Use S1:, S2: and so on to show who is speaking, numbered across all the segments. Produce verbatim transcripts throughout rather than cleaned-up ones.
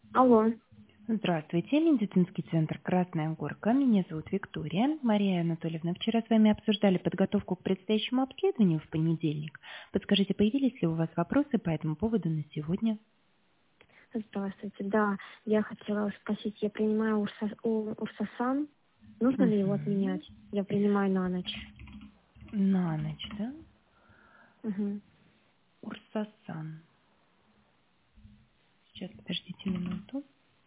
S1: Алло.
S2: Здравствуйте, медицинский центр «Красная горка». Меня зовут Виктория. Мария Анатольевна, вчера с вами обсуждали подготовку к предстоящему обследованию в понедельник. Подскажите, появились ли у вас вопросы по этому поводу на сегодня?
S1: Здравствуйте. Да, я хотела спросить, я принимаю урса, у- урсасан. Нужно ли его
S2: Мгм.
S1: отменять? Я принимаю на ночь.
S2: На ночь, да?
S1: Угу.
S2: Урсасан. Сейчас, подождите минуту.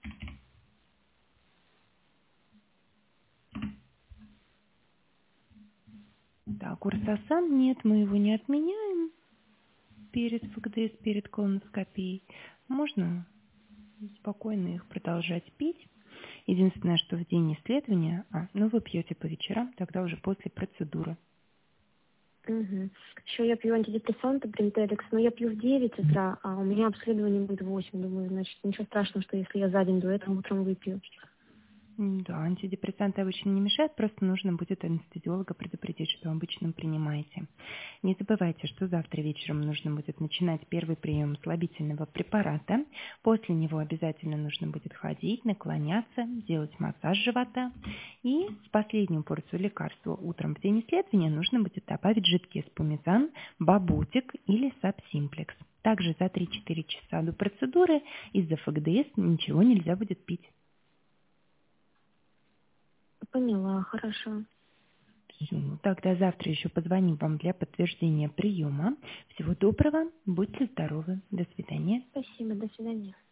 S2: Так, урсасан, нет, мы его не отменяем перед ФГДС, перед колоноскопией. Можно спокойно их продолжать пить. Единственное, что в день исследования, а, ну вы пьете по вечерам, тогда уже после процедуры.
S1: Угу. Еще я пью антидепрессанты, Бринтеликс, но я пью в девять утра, а у меня обследование будет в восемь. Думаю, значит, ничего страшного, что если я за день до этого утром выпью.
S2: М, Да, антидепрессанты обычно не мешают, просто нужно будет анестезиолога предупредить, что обычно принимаете. Не забывайте, что завтра вечером нужно будет начинать первый прием слабительного препарата. После него обязательно нужно будет ходить, наклоняться, делать массаж живота. И в последнюю порцию лекарства утром в день исследования нужно будет добавить жидкий спумизан, бабутик или сабсимплекс. Также за три-четыре часа до процедуры из-за ФГДС ничего нельзя будет пить.
S1: Поняла, хорошо.
S2: Всё, тогда завтра еще позвоним вам для подтверждения приема. Всего доброго, будьте здоровы, до свидания.
S1: Спасибо, до свидания.